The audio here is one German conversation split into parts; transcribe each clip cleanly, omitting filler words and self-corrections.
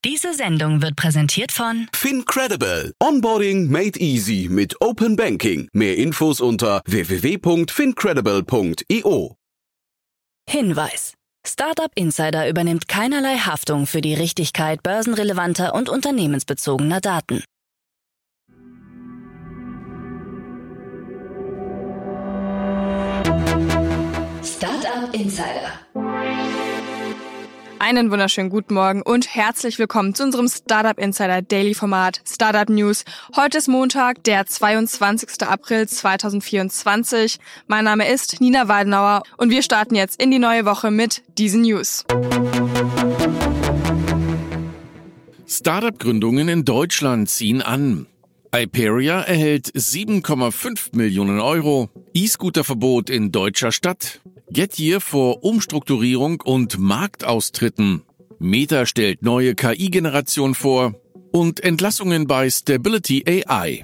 Diese Sendung wird präsentiert von FinCredible. Onboarding made easy mit Open Banking. Mehr Infos unter www.fincredible.io. Hinweis. Startup Insider übernimmt keinerlei Haftung für die Richtigkeit börsenrelevanter und unternehmensbezogener Daten. Startup Insider. Einen wunderschönen guten Morgen und herzlich willkommen zu unserem Startup Insider Daily Format Startup News. Heute ist Montag, der 22. April 2024. Mein Name ist Nina Weidenauer und wir starten jetzt in die neue Woche mit diesen News. Startup-Gründungen in Deutschland ziehen an. Iperia erhält 7,5 Millionen Euro. E-Scooter-Verbot in deutscher Stadt. Getyear vor Umstrukturierung und Marktaustritten. Meta stellt neue KI-Generation vor. Und Entlassungen bei Stability AI.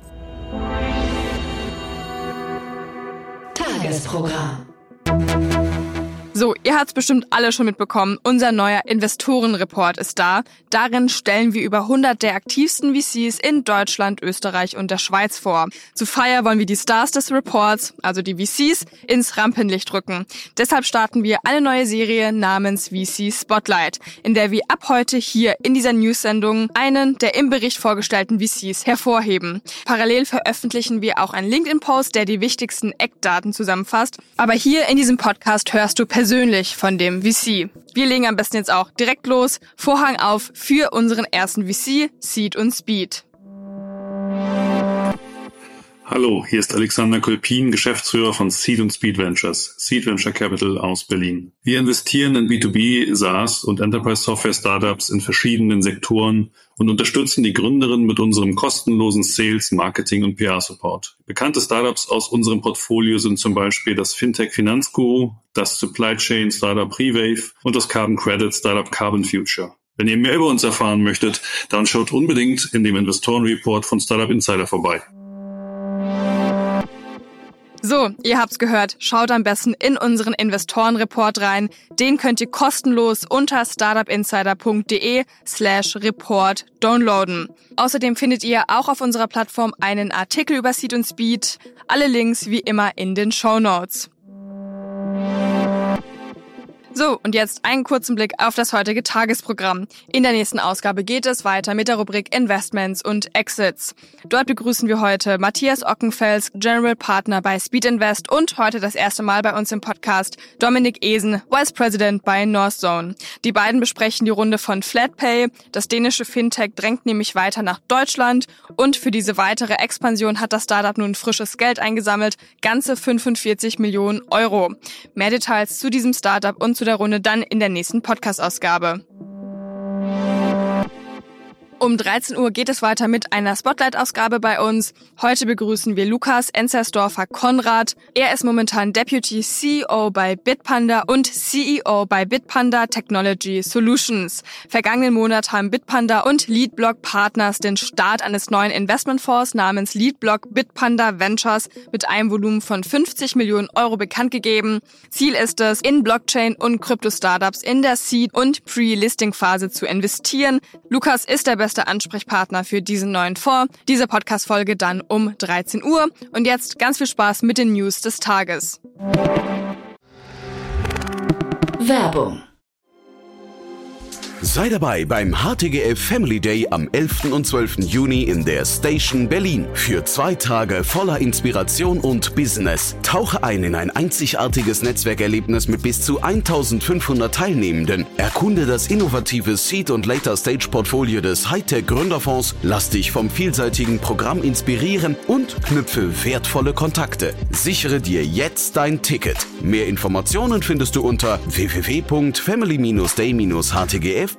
Tagesprogramm. So, ihr habt's bestimmt alle schon mitbekommen, unser neuer Investorenreport ist da. Darin stellen wir über 100 der aktivsten VCs in Deutschland, Österreich und der Schweiz vor. Zu Feier wollen wir die Stars des Reports, also die VCs, ins Rampenlicht rücken. Deshalb starten wir eine neue Serie namens VC Spotlight, in der wir ab heute hier in dieser News-Sendung einen der im Bericht vorgestellten VCs hervorheben. Parallel veröffentlichen wir auch einen LinkedIn-Post, der die wichtigsten Eckdaten zusammenfasst. Aber hier in diesem Podcast hörst du persönlich von dem VC. Wir legen am besten jetzt auch direkt los. Vorhang auf für unseren ersten VC, Seed und Speed. Hallo, hier ist Alexander Kolpin, Geschäftsführer von Seed und Speed Ventures, Seed Venture Capital aus Berlin. Wir investieren in B2B, SaaS und Enterprise Software Startups in verschiedenen Sektoren und unterstützen die Gründerinnen mit unserem kostenlosen Sales, Marketing und PR-Support. Bekannte Startups aus unserem Portfolio sind zum Beispiel das Fintech Finanzguru, das Supply Chain Startup Rewave und das Carbon Credit Startup Carbon Future. Wenn ihr mehr über uns erfahren möchtet, dann schaut unbedingt in dem Investorenreport von Startup Insider vorbei. So, ihr habt's gehört, schaut am besten in unseren Investorenreport rein. Den könnt ihr kostenlos unter startupinsider.de/report downloaden. Außerdem findet ihr auch auf unserer Plattform einen Artikel über Seed und Speed. Alle Links wie immer in den Shownotes. So, und jetzt einen kurzen Blick auf das heutige Tagesprogramm. In der nächsten Ausgabe geht es weiter mit der Rubrik Investments und Exits. Dort begrüßen wir heute Matthias Ockenfels, General Partner bei Speed Invest und heute das erste Mal bei uns im Podcast Dominik Esen, Vice President bei Northzone. Die beiden besprechen die Runde von Flatpay. Das dänische Fintech drängt nämlich weiter nach Deutschland und für diese weitere Expansion hat das Startup nun frisches Geld eingesammelt, ganze 45 Millionen Euro. Mehr Details zu diesem Startup und zu der Runde dann in der nächsten Podcast-Ausgabe. Um 13 Uhr geht es weiter mit einer Spotlight-Ausgabe bei uns. Heute begrüßen wir Lukas Enzersdorfer-Konrad. Er ist momentan Deputy CEO bei Bitpanda und CEO bei Bitpanda Technology Solutions. Vergangenen Monat haben Bitpanda und Leadblock Partners den Start eines neuen Investmentfonds namens Leadblock Bitpanda Ventures mit einem Volumen von 50 Millionen Euro bekannt gegeben. Ziel ist es, in Blockchain- und Krypto-Startups in der Seed- und Pre-Listing-Phase zu investieren. Lukas ist der beste Ansprechpartner für diesen neuen Fonds. Diese Podcast-Folge dann um 13 Uhr. Und jetzt ganz viel Spaß mit den News des Tages. Werbung. Sei dabei beim HTGF Family Day am 11. und 12. Juni in der Station Berlin. Für 2 Tage voller Inspiration und Business. Tauche ein in ein einzigartiges Netzwerkerlebnis mit bis zu 1500 Teilnehmenden. Erkunde das innovative Seed- und Later-Stage-Portfolio des Hightech-Gründerfonds. Lass dich vom vielseitigen Programm inspirieren und knüpfe wertvolle Kontakte. Sichere dir jetzt dein Ticket. Mehr Informationen findest du unter www.family-day-htgf.de.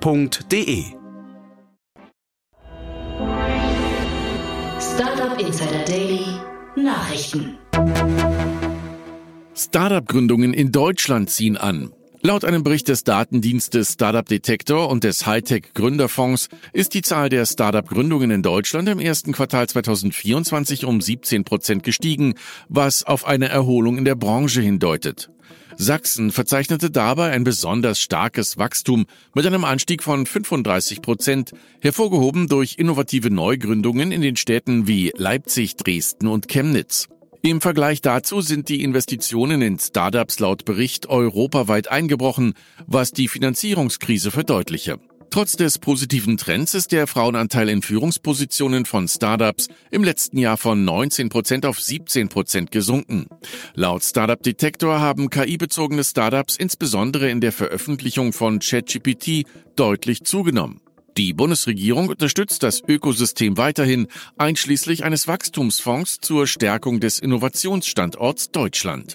Startup Insider Daily Nachrichten. Startup-Gründungen in Deutschland ziehen an. Laut einem Bericht des Datendienstes Startup Detektor und des Hightech Gründerfonds ist die Zahl der Startup-Gründungen in Deutschland im ersten Quartal 2024 um 17% gestiegen, was auf eine Erholung in der Branche hindeutet. Sachsen verzeichnete dabei ein besonders starkes Wachstum mit einem Anstieg von 35%, hervorgehoben durch innovative Neugründungen in den Städten wie Leipzig, Dresden und Chemnitz. Im Vergleich dazu sind die Investitionen in Startups laut Bericht europaweit eingebrochen, was die Finanzierungskrise verdeutliche. Trotz des positiven Trends ist der Frauenanteil in Führungspositionen von Startups im letzten Jahr von 19% auf 17% gesunken. Laut Startup Detektor haben KI-bezogene Startups insbesondere in der Veröffentlichung von ChatGPT deutlich zugenommen. Die Bundesregierung unterstützt das Ökosystem weiterhin, einschließlich eines Wachstumsfonds zur Stärkung des Innovationsstandorts Deutschland.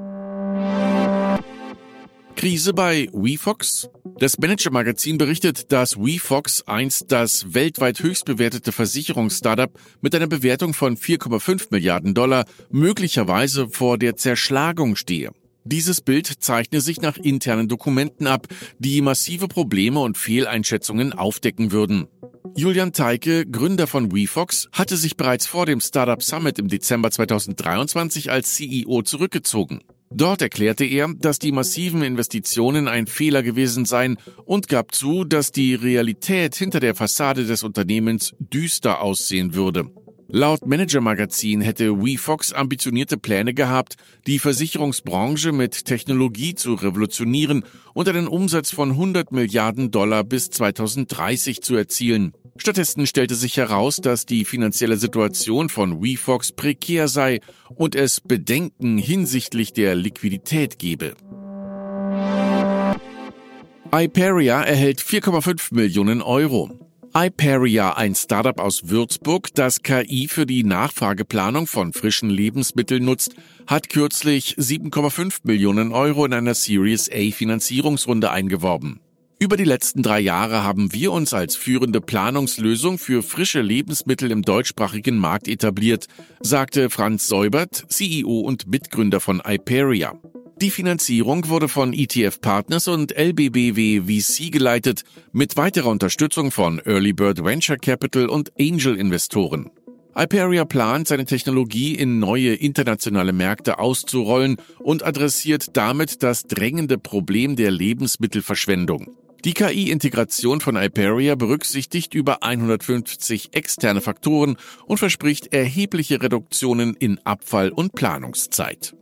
Krise bei WeFox? Das Manager-Magazin berichtet, dass WeFox einst das weltweit höchst bewertete Versicherungs-Startup mit einer Bewertung von 4,5 Milliarden $, möglicherweise vor der Zerschlagung stehe. Dieses Bild zeichne sich nach internen Dokumenten ab, die massive Probleme und Fehleinschätzungen aufdecken würden. Julian Teike, Gründer von WeFox, hatte sich bereits vor dem Startup Summit im Dezember 2023 als CEO zurückgezogen. Dort erklärte er, dass die massiven Investitionen ein Fehler gewesen seien und gab zu, dass die Realität hinter der Fassade des Unternehmens düster aussehen würde. Laut Manager-Magazin hätte WeFox ambitionierte Pläne gehabt, die Versicherungsbranche mit Technologie zu revolutionieren und einen Umsatz von 100 Milliarden $ bis 2030 zu erzielen. Stattdessen stellte sich heraus, dass die finanzielle Situation von WeFox prekär sei und es Bedenken hinsichtlich der Liquidität gebe. Iperia erhält 4,5 Millionen €. Iperia, ein Startup aus Würzburg, das KI für die Nachfrageplanung von frischen Lebensmitteln nutzt, hat kürzlich 7,5 Millionen € in einer Series A Finanzierungsrunde eingeworben. Über die letzten 3 Jahre haben wir uns als führende Planungslösung für frische Lebensmittel im deutschsprachigen Markt etabliert, sagte Franz Seubert, CEO und Mitgründer von Iperia. Die Finanzierung wurde von ETF Partners und LBBW VC geleitet, mit weiterer Unterstützung von Early Bird Venture Capital und Angel-Investoren. Iperia plant, seine Technologie in neue internationale Märkte auszurollen und adressiert damit das drängende Problem der Lebensmittelverschwendung. Die KI-Integration von Iperia berücksichtigt über 150 externe Faktoren und verspricht erhebliche Reduktionen in Abfall- und Planungszeit.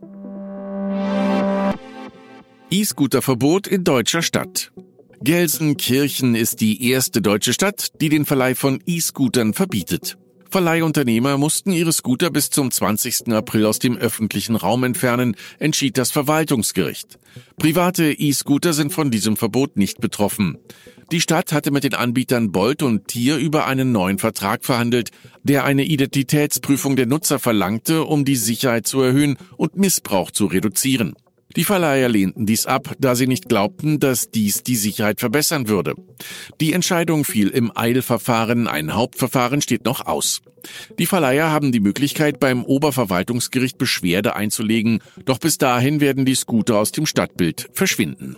E-Scooter-Verbot in deutscher Stadt. Gelsenkirchen ist die erste deutsche Stadt, die den Verleih von E-Scootern verbietet. Verleihunternehmer mussten ihre Scooter bis zum 20. April aus dem öffentlichen Raum entfernen, entschied das Verwaltungsgericht. Private E-Scooter sind von diesem Verbot nicht betroffen. Die Stadt hatte mit den Anbietern Bolt und Tier über einen neuen Vertrag verhandelt, der eine Identitätsprüfung der Nutzer verlangte, um die Sicherheit zu erhöhen und Missbrauch zu reduzieren. Die Verleiher lehnten dies ab, da sie nicht glaubten, dass dies die Sicherheit verbessern würde. Die Entscheidung fiel im Eilverfahren, ein Hauptverfahren steht noch aus. Die Verleiher haben die Möglichkeit, beim Oberverwaltungsgericht Beschwerde einzulegen, doch bis dahin werden die Scooter aus dem Stadtbild verschwinden.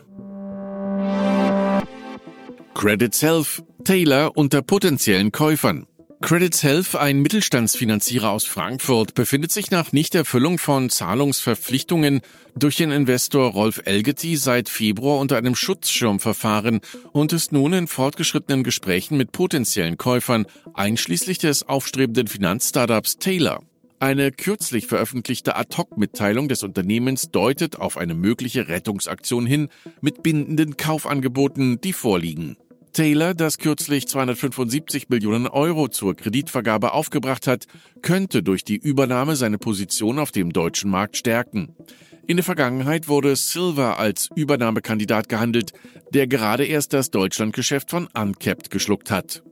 Credit Health, Taylor unter potenziellen Käufern. Credit Health, ein Mittelstandsfinanzierer aus Frankfurt, befindet sich nach Nichterfüllung von Zahlungsverpflichtungen durch den Investor Rolf Elgeti seit Februar unter einem Schutzschirmverfahren und ist nun in fortgeschrittenen Gesprächen mit potenziellen Käufern, einschließlich des aufstrebenden Finanzstartups Taylor. Eine kürzlich veröffentlichte Ad-Hoc-Mitteilung des Unternehmens deutet auf eine mögliche Rettungsaktion hin mit bindenden Kaufangeboten, die vorliegen. Taylor, das kürzlich 275 Millionen € zur Kreditvergabe aufgebracht hat, könnte durch die Übernahme seine Position auf dem deutschen Markt stärken. In der Vergangenheit wurde Silver als Übernahmekandidat gehandelt, der gerade erst das Deutschlandgeschäft von Uncapped geschluckt hat.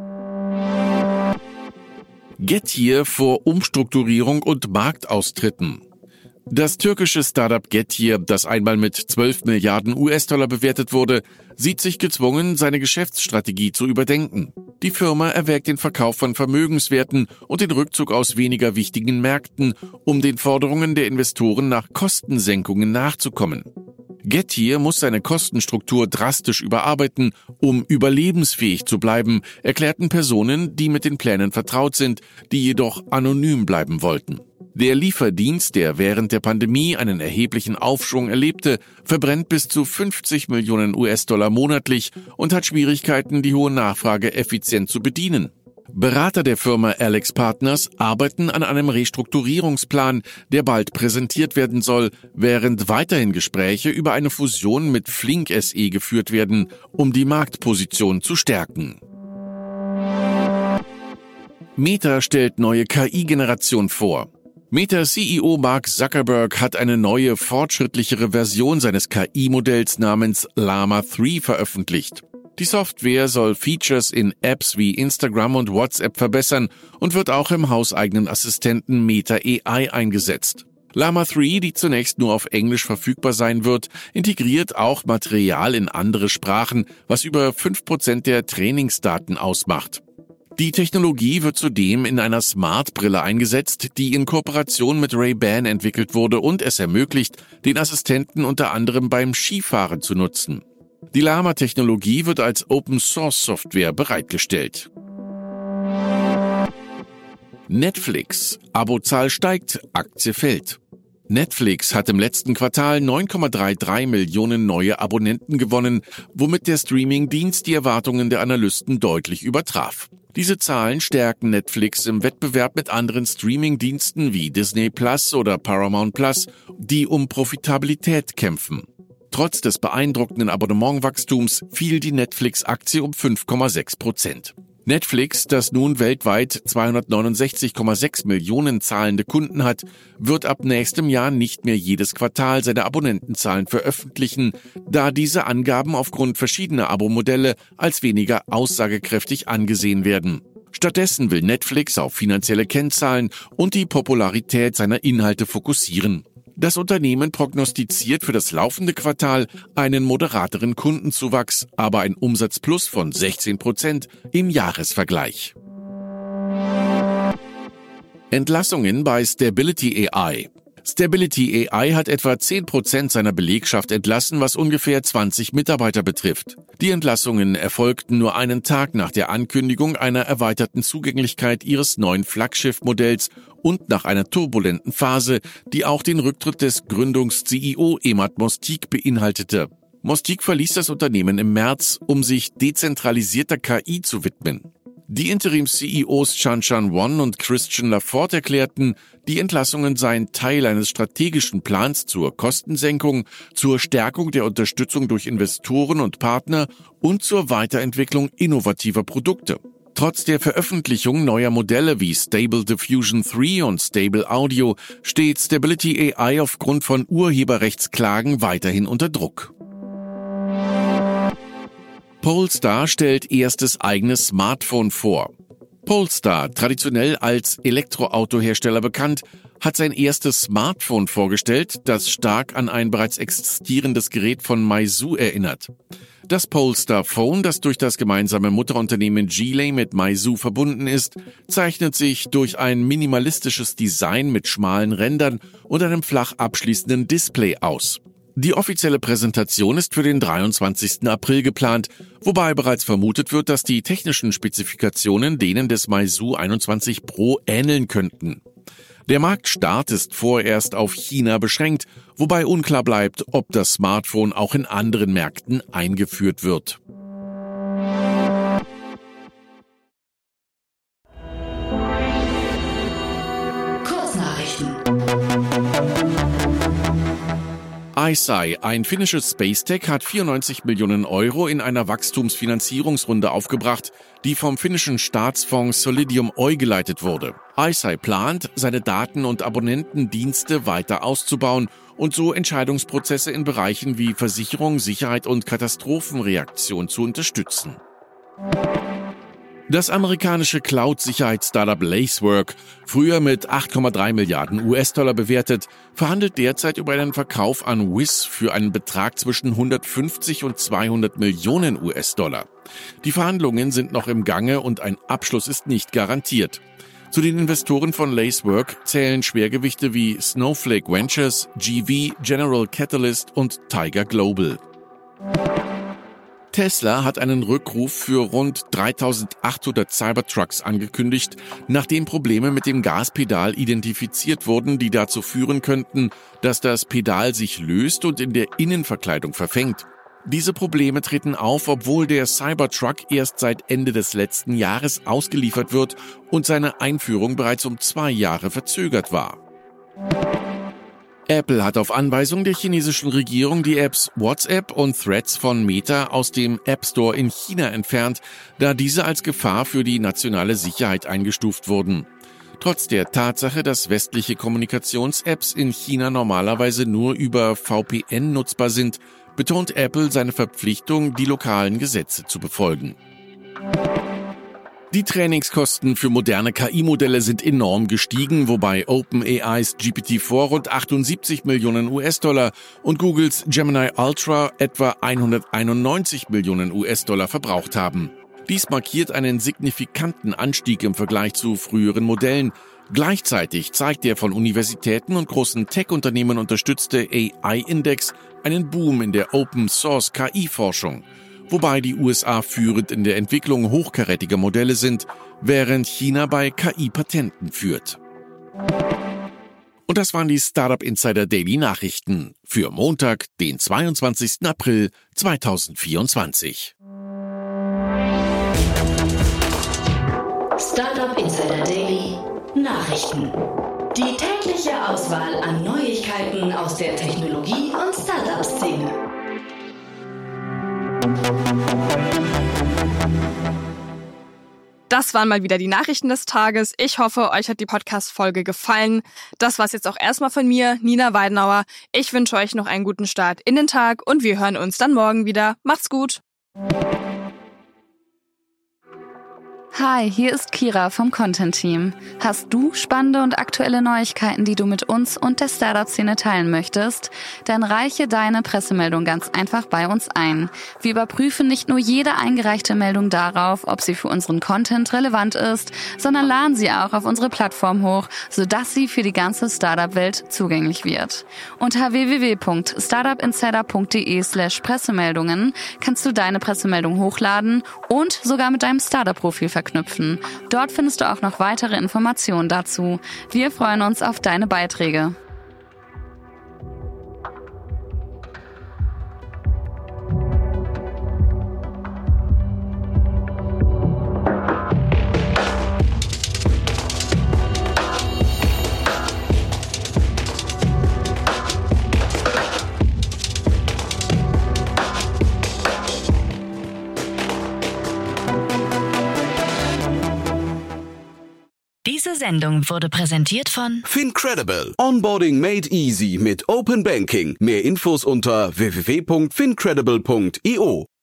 Getir vor Umstrukturierung und Marktaustritten. Das türkische Startup Getir, das einmal mit 12 Milliarden US-Dollar bewertet wurde, sieht sich gezwungen, seine Geschäftsstrategie zu überdenken. Die Firma erwägt den Verkauf von Vermögenswerten und den Rückzug aus weniger wichtigen Märkten, um den Forderungen der Investoren nach Kostensenkungen nachzukommen. Getir muss seine Kostenstruktur drastisch überarbeiten, um überlebensfähig zu bleiben, erklärten Personen, die mit den Plänen vertraut sind, die jedoch anonym bleiben wollten. Der Lieferdienst, der während der Pandemie einen erheblichen Aufschwung erlebte, verbrennt bis zu 50 Millionen US-Dollar monatlich und hat Schwierigkeiten, die hohe Nachfrage effizient zu bedienen. Berater der Firma Alex Partners arbeiten an einem Restrukturierungsplan, der bald präsentiert werden soll, während weiterhin Gespräche über eine Fusion mit Flink SE geführt werden, um die Marktposition zu stärken. Meta stellt neue KI-Generation vor. Meta-CEO Mark Zuckerberg hat eine neue, fortschrittlichere Version seines KI-Modells namens Llama 3 veröffentlicht. Die Software soll Features in Apps wie Instagram und WhatsApp verbessern und wird auch im hauseigenen Assistenten Meta AI eingesetzt. Llama 3, die zunächst nur auf Englisch verfügbar sein wird, integriert auch Material in andere Sprachen, was über 5% der Trainingsdaten ausmacht. Die Technologie wird zudem in einer Smart-Brille eingesetzt, die in Kooperation mit Ray-Ban entwickelt wurde und es ermöglicht, den Assistenten unter anderem beim Skifahren zu nutzen. Die Llama-Technologie wird als Open-Source-Software bereitgestellt. Netflix. Abozahl steigt, Aktie fällt. Netflix hat im letzten Quartal 9,33 Millionen neue Abonnenten gewonnen, womit der Streaming-Dienst die Erwartungen der Analysten deutlich übertraf. Diese Zahlen stärken Netflix im Wettbewerb mit anderen Streaming-Diensten wie Disney Plus oder Paramount Plus, die um Profitabilität kämpfen. Trotz des beeindruckenden Abonnementwachstums fiel die Netflix-Aktie um 5,6%. Netflix, das nun weltweit 269,6 Millionen zahlende Kunden hat, wird ab nächstem Jahr nicht mehr jedes Quartal seine Abonnentenzahlen veröffentlichen, da diese Angaben aufgrund verschiedener Abo-Modelle als weniger aussagekräftig angesehen werden. Stattdessen will Netflix auf finanzielle Kennzahlen und die Popularität seiner Inhalte fokussieren. Das Unternehmen prognostiziert für das laufende Quartal einen moderateren Kundenzuwachs, aber ein Umsatzplus von 16% im Jahresvergleich. Entlassungen bei Stability AI. Stability AI hat etwa 10% seiner Belegschaft entlassen, was ungefähr 20 Mitarbeiter betrifft. Die Entlassungen erfolgten nur einen Tag nach der Ankündigung einer erweiterten Zugänglichkeit ihres neuen Flaggschiff-Modells und nach einer turbulenten Phase, die auch den Rücktritt des Gründungs-CEO Emad Mostaque beinhaltete. Mostaque verließ das Unternehmen im März, um sich dezentralisierter KI zu widmen. Die Interims-CEOs Shanshan Wan und Christian Lafort erklärten, die Entlassungen seien Teil eines strategischen Plans zur Kostensenkung, zur Stärkung der Unterstützung durch Investoren und Partner und zur Weiterentwicklung innovativer Produkte. Trotz der Veröffentlichung neuer Modelle wie Stable Diffusion 3 und Stable Audio steht Stability AI aufgrund von Urheberrechtsklagen weiterhin unter Druck. Polestar stellt erstes eigenes Smartphone vor. Polestar, traditionell als Elektroautohersteller bekannt, hat sein erstes Smartphone vorgestellt, das stark an ein bereits existierendes Gerät von Meizu erinnert. Das Polestar Phone, das durch das gemeinsame Mutterunternehmen Geely mit Meizu verbunden ist, zeichnet sich durch ein minimalistisches Design mit schmalen Rändern und einem flach abschließenden Display aus. Die offizielle Präsentation ist für den 23. April geplant, wobei bereits vermutet wird, dass die technischen Spezifikationen denen des Meizu 21 Pro ähneln könnten. Der Marktstart ist vorerst auf China beschränkt, wobei unklar bleibt, ob das Smartphone auch in anderen Märkten eingeführt wird. Kurznachrichten. ICEYE, ein finnisches Space-Tech, hat 94 Millionen Euro in einer Wachstumsfinanzierungsrunde aufgebracht, die vom finnischen Staatsfonds Solidium Oy geleitet wurde. ICEYE plant, seine Daten- und Abonnentendienste weiter auszubauen und so Entscheidungsprozesse in Bereichen wie Versicherung, Sicherheit und Katastrophenreaktion zu unterstützen. Das amerikanische Cloud-Sicherheits-Startup Lacework, früher mit 8,3 Milliarden US-Dollar bewertet, verhandelt derzeit über einen Verkauf an Wiz für einen Betrag zwischen 150 und 200 Millionen US-Dollar. Die Verhandlungen sind noch im Gange und ein Abschluss ist nicht garantiert. Zu den Investoren von Lacework zählen Schwergewichte wie Snowflake Ventures, GV, General Catalyst und Tiger Global. Tesla hat einen Rückruf für rund 3.800 Cybertrucks angekündigt, nachdem Probleme mit dem Gaspedal identifiziert wurden, die dazu führen könnten, dass das Pedal sich löst und in der Innenverkleidung verfängt. Diese Probleme treten auf, obwohl der Cybertruck erst seit Ende des letzten Jahres ausgeliefert wird und seine Einführung bereits um 2 Jahre verzögert war. Apple hat auf Anweisung der chinesischen Regierung die Apps WhatsApp und Threads von Meta aus dem App Store in China entfernt, da diese als Gefahr für die nationale Sicherheit eingestuft wurden. Trotz der Tatsache, dass westliche Kommunikations-Apps in China normalerweise nur über VPN nutzbar sind, betont Apple seine Verpflichtung, die lokalen Gesetze zu befolgen. Die Trainingskosten für moderne KI-Modelle sind enorm gestiegen, wobei OpenAIs GPT-4 rund 78 Millionen US-Dollar und Googles Gemini Ultra etwa 191 Millionen US-Dollar verbraucht haben. Dies markiert einen signifikanten Anstieg im Vergleich zu früheren Modellen. Gleichzeitig zeigt der von Universitäten und großen Tech-Unternehmen unterstützte AI-Index einen Boom in der Open-Source-KI-Forschung, wobei die USA führend in der Entwicklung hochkarätiger Modelle sind, während China bei KI-Patenten führt. Und das waren die Startup Insider Daily Nachrichten für Montag, den 22. April 2024. Startup Insider Daily Nachrichten. Die tägliche Auswahl an Neuigkeiten aus der Technologie- und Startup-Szene. Das waren mal wieder die Nachrichten des Tages. Ich hoffe, euch hat die Podcast-Folge gefallen. Das war's jetzt auch erstmal von mir, Nina Weidenauer. Ich wünsche euch noch einen guten Start in den Tag und wir hören uns dann morgen wieder. Macht's gut! Hi, hier ist Kira vom Content-Team. Hast du spannende und aktuelle Neuigkeiten, die du mit uns und der Startup-Szene teilen möchtest? Dann reiche deine Pressemeldung ganz einfach bei uns ein. Wir überprüfen nicht nur jede eingereichte Meldung darauf, ob sie für unseren Content relevant ist, sondern laden sie auch auf unsere Plattform hoch, sodass sie für die ganze Startup-Welt zugänglich wird. Unter www.startupinsider.de/Pressemeldungen kannst du deine Pressemeldung hochladen und sogar mit deinem Startup-Profil verknüpfen. Dort findest du auch noch weitere Informationen dazu. Wir freuen uns auf deine Beiträge. Diese Sendung wurde präsentiert von Fincredible. Onboarding made easy mit Open Banking. Mehr Infos unter www.fincredible.io.